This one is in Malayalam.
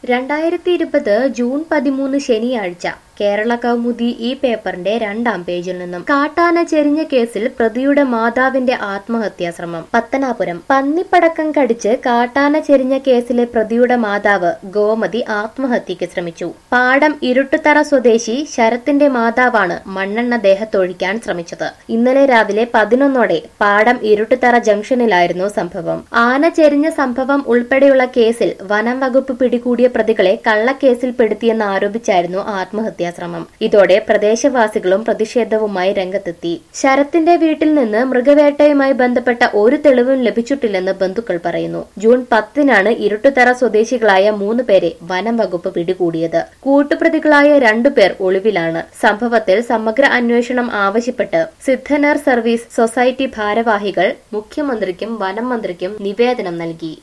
2020 ജൂൺ 13 ശനിയാഴ്ച കേരള കൗമുദി ഈ പേപ്പറിന്റെ 2-ാം പേജിൽ നിന്നും കാട്ടാന ചെരിഞ്ഞ കേസിൽ പ്രതിയുടെ മാതാവിന്റെ ആത്മഹത്യാശ്രമം. പത്തനാപുരം പന്നിപ്പടക്കം കടിച്ച് കാട്ടാന ചെരിഞ്ഞ കേസിലെ പ്രതിയുടെ മാതാവ് ഗോമതി ആത്മഹത്യക്ക് ശ്രമിച്ചു. പാടം ഇരുട്ടുതറ സ്വദേശി ശരത്തിന്റെ മാതാവാണ് മണ്ണെണ്ണ ദേഹത്തൊഴിക്കാൻ ശ്രമിച്ചത്. ഇന്നലെ രാവിലെ 11ഓടെ പാടം ഇരുട്ടുതറ ജംഗ്ഷനിലായിരുന്നു സംഭവം. ആന ചെരിഞ്ഞ സംഭവം ഉൾപ്പെടെയുള്ള കേസിൽ വനം വകുപ്പ് പിടികൂടിയ പ്രതികളെ കള്ളക്കേസിൽ പെടുത്തിയെന്ന് ആരോപിച്ചായിരുന്നു ആത്മഹത്യാശ്രമം. ഇതോടെ പ്രദേശവാസികളും പ്രതിഷേധവുമായി രംഗത്തെത്തി. ശരത്തിന്റെ വീട്ടിൽ നിന്ന് മൃഗവേട്ടയുമായി ബന്ധപ്പെട്ട ഒരു തെളിവും ലഭിച്ചിട്ടില്ലെന്ന് ബന്ധുക്കൾ പറയുന്നു. ജൂൺ 10-നാണ് ഇരുട്ടുതറ സ്വദേശികളായ 3 പേരെ വനം വകുപ്പ് പിടികൂടിയത്. കൂട്ടുപ്രതികളായ 2 പേർ ഒളിവിലാണ്. സംഭവത്തിൽ സമഗ്ര അന്വേഷണം ആവശ്യപ്പെട്ട് സിദ്ധനർ സർവീസ് സൊസൈറ്റി ഭാരവാഹികൾ മുഖ്യമന്ത്രിക്കും വനം മന്ത്രിക്കും നിവേദനം നൽകി.